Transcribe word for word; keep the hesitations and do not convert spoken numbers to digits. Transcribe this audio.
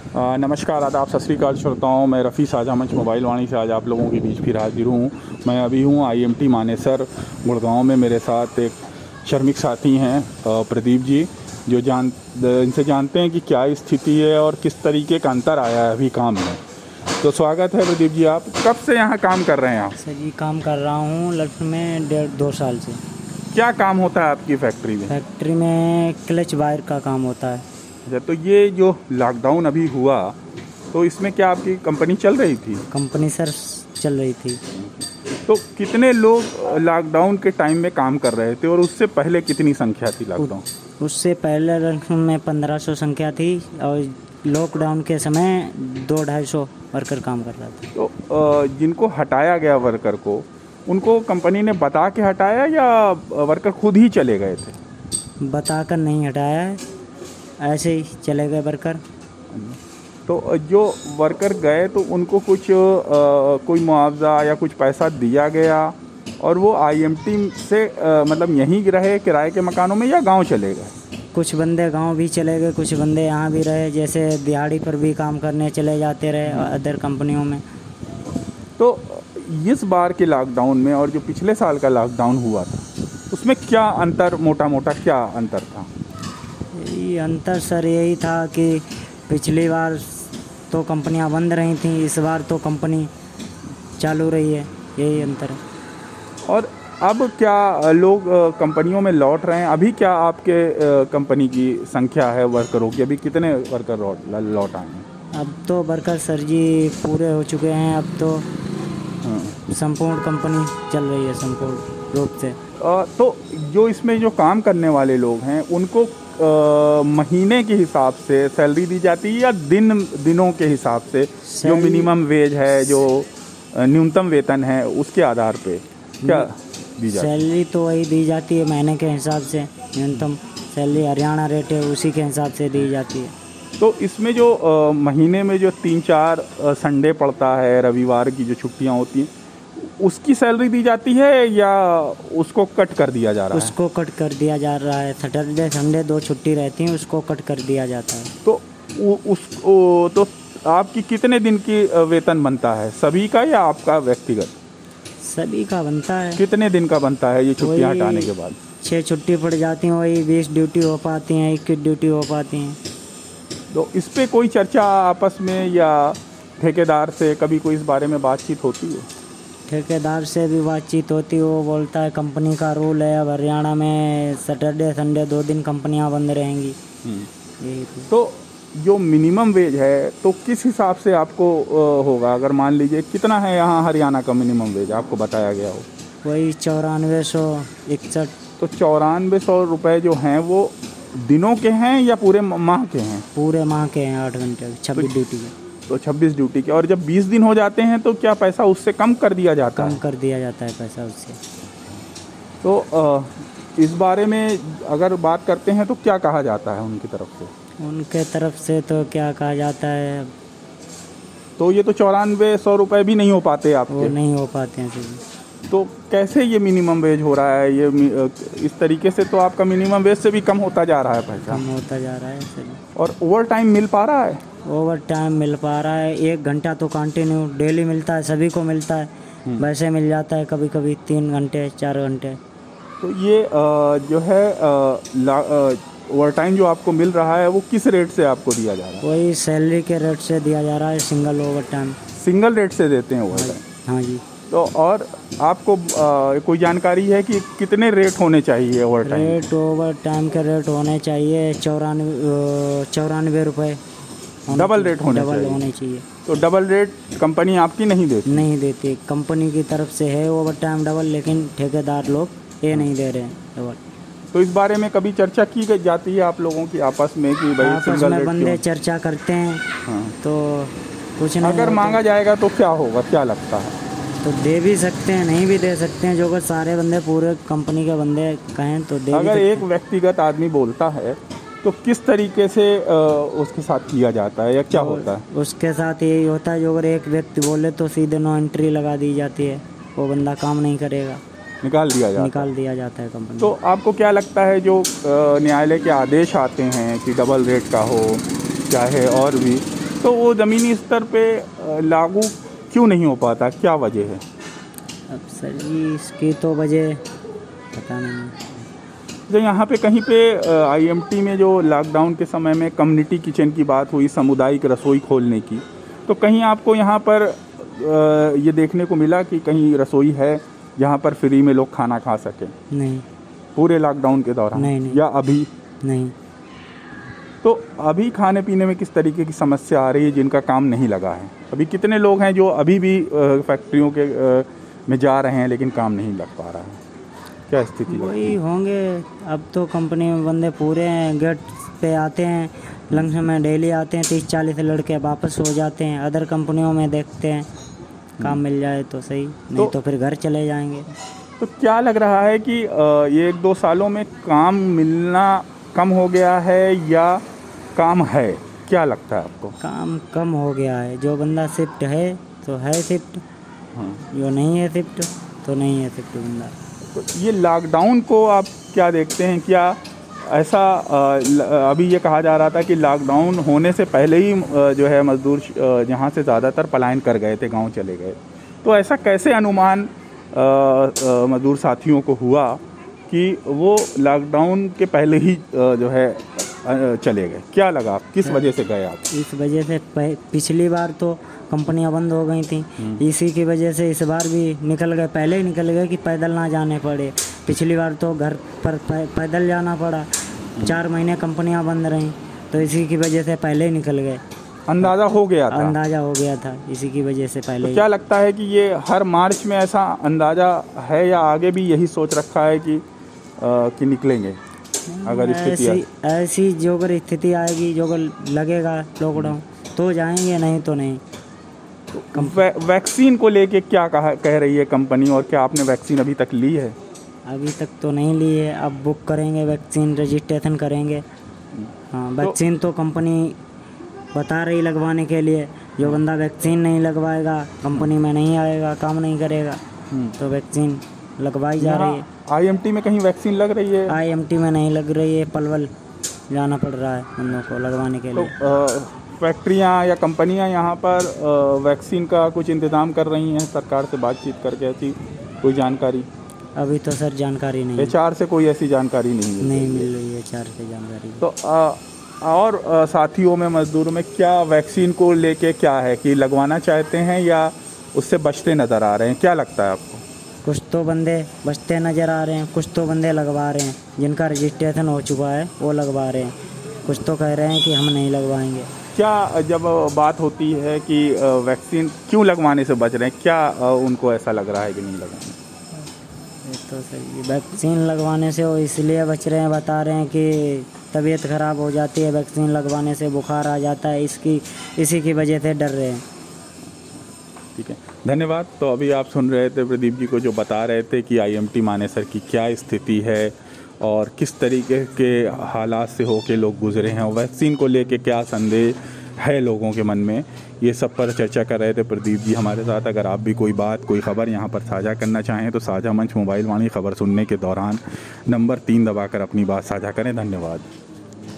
आ, नमस्कार, आदाब, सत श्री अकाल श्रोताओं। मैं रफ़ी साझा मंच मोबाइल वाणी से आज आप लोगों के बीच फिर हाजिर हूँ। मैं अभी हूँ आईएमटी मानेसर गुड़गांव में। मेरे साथ एक श्रमिक साथी हैं प्रदीप जी, जो जान इनसे जानते हैं कि क्या स्थिति है और किस तरीके का अंतर आया है अभी काम में। तो स्वागत है प्रदीप जी। आप कब से यहाँ काम कर रहे हैं? आप सर जी काम कर रहा हूँ लगभग में डेढ़ दो साल से। क्या काम होता है आपकी फैक्ट्री में? फैक्ट्री में क्लच वायर का काम होता है। अच्छा, तो ये जो लॉकडाउन अभी हुआ तो इसमें क्या आपकी कंपनी चल रही थी? कंपनी सर चल रही थी। तो कितने लोग लॉकडाउन के टाइम में काम कर रहे थे और उससे पहले कितनी संख्या थी लॉकडाउन? उससे पहले लगभग में पंद्रह सौ संख्या थी और लॉकडाउन के समय दो ढाई सौ वर्कर काम कर रहा था। तो जिनको हटाया गया वर्कर को, उनको कंपनी ने बता के हटाया या वर्कर खुद ही चले गए थे? बताकर नहीं हटाया है, ऐसे ही चले गए वर्कर। तो जो वर्कर गए तो उनको कुछ आ, कोई मुआवजा या कुछ पैसा दिया गया और वो आईएमटी से आ, मतलब यहीं रहे किराए के मकानों में या गांव चले गए? कुछ बंदे गांव भी चले गए, कुछ बंदे यहाँ भी रहे, जैसे दिहाड़ी पर भी काम करने चले जाते रहे अदर कंपनियों में। तो इस बार के लॉकडाउन में और जो पिछले साल का लॉकडाउन हुआ था उसमें क्या अंतर, मोटा मोटा क्या अंतर था? यही अंतर सर यही था कि पिछली बार तो कंपनियां बंद रही थी, इस बार तो कंपनी चालू रही है, यही अंतर है। और अब क्या लोग कंपनियों में लौट रहे हैं? अभी क्या आपके कंपनी की संख्या है वर्करों की? अभी कितने वर्कर लौट आए हैं? अब तो वर्कर सर जी पूरे हो चुके हैं। अब तो संपूर्ण कंपनी चल रही है संपूर्ण रूप से। आ, तो जो इसमें जो काम करने वाले लोग हैं उनको आ, महीने के हिसाब से सैलरी दी जाती है या दिन दिनों के हिसाब से? जो मिनिमम वेज है, जो न्यूनतम वेतन है, उसके आधार पे क्या दी जाती है? सैलरी तो वही दी जाती है महीने के हिसाब से। न्यूनतम सैलरी हरियाणा रेट है उसी के हिसाब से दी जाती है। तो इसमें जो आ, महीने में जो तीन चार संडे पड़ता है, रविवार की जो छुट्टियां होती हैं, उसकी सैलरी दी जाती है या उसको कट कर दिया जा रहा है? उसको कट कर दिया जा रहा है। सैटरडे संडे दो छुट्टी रहती हैं, उसको कट कर दिया जाता है। तो उस ओ, तो आपकी कितने दिन की वेतन बनता है? सभी का या आपका व्यक्तिगत? सभी का बनता है। कितने दिन का बनता है ये छुट्टियां हटाने के बाद? छः छुट्टी पड़ जाती हैं, वही बीस ड्यूटी हो पाती हैं, इक्कीस ड्यूटी हो पाती हैं। तो इस पे कोई चर्चा आपस में या ठेकेदार से कभी कोई इस बारे में बातचीत होती है? ठेकेदार से भी बातचीत होती है। वो बोलता है कंपनी का रूल है, अब हरियाणा में सैटरडे संडे दो दिन कंपनियां बंद रहेंगी। यही तो जो मिनिमम वेज है तो किस हिसाब से आपको होगा? अगर मान लीजिए कितना है यहाँ हरियाणा का मिनिमम वेज आपको बताया गया हो? वही चौरानवे सौ इकसठ। तो चौरानवे सौ रुपये जो हैं वो दिनों के हैं या पूरे माह के हैं? पूरे माह के हैं, आठ घंटे छब्बीस ड्यूटी के। तो छब्बीस ड्यूटी के। और जब बीस दिन हो जाते हैं तो क्या पैसा उससे कम कर दिया जाता है? कम कर दिया जाता है पैसा उससे। तो आ, इस बारे में अगर बात करते हैं तो क्या कहा जाता है उनकी तरफ से? उनके तरफ से तो क्या कहा जाता है, तो ये तो चौरानवे सौ रुपये भी नहीं हो पाते आपके? वो नहीं हो पाते हैं सर। तो कैसे ये मिनिमम वेज हो रहा है? ये इस तरीके से तो आपका मिनिमम वेज से भी कम होता जा रहा है पैसा। कम होता जा रहा है सर। और ओवर टाइम मिल पा रहा है? ओवर टाइम मिल पा रहा है। एक घंटा तो कंटिन्यू डेली मिलता है, सभी को मिलता है। वैसे मिल जाता है कभी कभी तीन घंटे चार घंटे। तो ये जो है ओवर टाइम जो आपको मिल रहा है वो किस रेट से आपको दिया जा रहा है? वही सैलरी के रेट से दिया जा रहा है, single overtime. Single rate से देते हैं ओवर टाइम? हाँ जी। तो और आपको आ, कोई जानकारी है कि कितने रेट होने चाहिए overtime? Rate overtime के रेट होने चाहिए चौरानवे चौरानवे रुपये। डबल रेट होने डबल चाहिए। होने चाहिए। तो डबल रेट कंपनी आपकी नहीं देती? नहीं देती। कंपनी की तरफ से है ओवर टाइम डबल, लेकिन ठेकेदार लोग ये नहीं दे रहे हैं डबल। तो इस बारे में कभी चर्चा की जाती है आप लोगों की आपस में कि भाई आपस सिंगल में रेट बंदे क्यों? चर्चा करते हैं। हाँ। तो कुछ नहीं अगर मांगा जाएगा तो क्या होगा, क्या लगता है? तो दे भी सकते हैं, नहीं भी दे सकते हैं। जो अगर सारे बंदे पूरे कंपनी के बंदे कहें तो दे। अगर एक व्यक्तिगत आदमी बोलता है तो किस तरीके से उसके साथ किया जाता है या क्या होता है? उसके साथ यही होता है, जो अगर एक व्यक्ति बोले तो सीधे नो एंट्री लगा दी जाती है, वो बंदा काम नहीं करेगा, निकाल दिया जाता निकाल दिया जाता है कंपनी। तो आपको क्या लगता है जो न्यायालय के आदेश आते हैं कि डबल रेट का हो चाहे और भी, तो वो ज़मीनी स्तर पे अ, लागू क्यों नहीं हो पाता, क्या वजह है? अब सर जी इसकी तो वजह पता नहीं। जो यहाँ पे कहीं पे आईएमटी में जो लॉकडाउन के समय में कम्युनिटी किचन की बात हुई, सामुदायिक रसोई खोलने की, तो कहीं आपको यहाँ पर अ, ये देखने को मिला कि कहीं रसोई है जहाँ पर फ्री में लोग खाना खा सकें? नहीं पूरे लॉकडाउन के दौरान? नहीं नहीं या अभी? नहीं। तो अभी खाने पीने में किस तरीके की समस्या आ रही है जिनका काम नहीं लगा है? अभी कितने लोग हैं जो अभी भी अ, फैक्ट्रियों के अ, में जा रहे हैं लेकिन काम नहीं लग पा रहा है? क्या स्थिति लगती वही है? होंगे। अब तो कंपनी में बंदे पूरे हैं, गेट पे आते हैं, लंच में डेली आते हैं, तीस चालीस लड़के वापस हो जाते हैं। अदर कंपनियों में देखते हैं काम मिल जाए तो सही, नहीं तो, तो फिर घर चले जाएंगे। तो क्या लग रहा है कि अ, ये एक दो सालों में काम मिलना कम हो गया है या काम है? क्या लगता है आपको? काम कम हो गया है। जो बंदा शिफ्ट है तो है शिफ्ट, हाँ। जो नहीं है शिफ्ट तो नहीं है शिफ्ट बंदा। तो ये लॉकडाउन को आप क्या देखते हैं? क्या ऐसा अ, ल- अभी ये कहा जा रहा था कि लॉकडाउन होने से पहले ही अ, जो है मजदूर अ, यहाँ से ज़्यादातर पलायन कर गए थे, गांव चले गए। तो ऐसा कैसे अनुमान अ, अ, मजदूर साथियों को हुआ कि वो लॉकडाउन के पहले ही अ, जो है अ, चले गए? क्या लगा, किस वजह से गए आप? इस वजह से पह- पिछली बार तो कंपनियां बंद हो गई थी, इसी की वजह से इस बार भी निकल गए, पहले ही निकल गए कि पैदल ना जाने पड़े। पिछली बार तो घर पर पै- पैदल जाना पड़ा, चार महीने कंपनियां बंद रहीं, तो इसी की वजह से पहले ही निकल गए। अंदाज़ा हो गया था? अंदाज़ा हो गया था, इसी की वजह से पहले तो ही। क्या लगता है कि ये हर मार्च में ऐसा अंदाज़ा है या आगे भी यही सोच रखा है कि अ, कि निकलेंगे अगर स्थिति ऐसी ऐसी जो अगर स्थिति आएगी, जो अगर लगेगा लॉकडाउन तो जाएंगे, नहीं तो नहीं। वै, वैक्सीन को लेके क्या कहा कह रही है कंपनी, और क्या आपने वैक्सीन अभी तक ली है? अभी तक तो नहीं ली है, अब बुक करेंगे, वैक्सीन रजिस्ट्रेशन करेंगे। हाँ, वैक्सीन तो कंपनी बता रही लगवाने के लिए। जो बंदा वैक्सीन नहीं लगवाएगा कंपनी में नहीं आएगा, काम नहीं करेगा, तो वैक्सीन लगवाई जा रही है। आईएमटी में कहीं वैक्सीन लग रही है? आईएमटी में नहीं लग रही है, पलवल जाना पड़ रहा है बंदों को लगवाने के तो लिए। अ, फैक्ट्रियाँ या कंपनियाँ यहाँ पर अ, वैक्सीन का कुछ इंतज़ाम कर रही हैं सरकार से बातचीत करके? ऐसी कोई जानकारी? अभी तो सर जानकारी नहीं एचआर से कोई ऐसी जानकारी नहीं मिल नहीं रही है? मिल रही है, चार से जानकारी। तो अ, और अ, साथियों में, मजदूरों में क्या वैक्सीन को लेके क्या है कि लगवाना चाहते हैं या उससे बचते नज़र आ रहे हैं? क्या लगता है आपको? कुछ तो बंदे बचते नज़र आ रहे हैं, कुछ तो बंदे लगवा रहे हैं, जिनका रजिस्ट्रेशन हो चुका है वो लगवा रहे हैं, कुछ तो कह रहे हैं कि हम नहीं लगवाएंगे। क्या जब बात होती है कि अ, वैक्सीन क्यों लगवाने से बच रहे हैं, क्या अ, उनको ऐसा लग रहा है कि नहीं लगवाने? ये तो सही, वैक्सीन लगवाने से वो इसलिए बच रहे हैं, बता रहे हैं कि तबीयत ख़राब हो जाती है वैक्सीन लगवाने से, बुखार आ जाता है, इसकी इसी की वजह से डर रहे हैं। ठीक है, धन्यवाद। तो अभी आप सुन रहे थे प्रदीप जी को जो बता रहे थे कि आईएमटी मानेसर की क्या स्थिति है और किस तरीके के हालात से होके लोग गुजरे हैं और वैक्सीन को लेके क्या संदेह है लोगों के मन में, ये सब पर चर्चा कर रहे थे प्रदीप जी हमारे साथ। अगर आप भी कोई बात, कोई खबर यहाँ पर साझा करना चाहें तो साझा मंच मोबाइल वाणी खबर सुनने के दौरान नंबर तीन दबाकर अपनी बात साझा करें। धन्यवाद।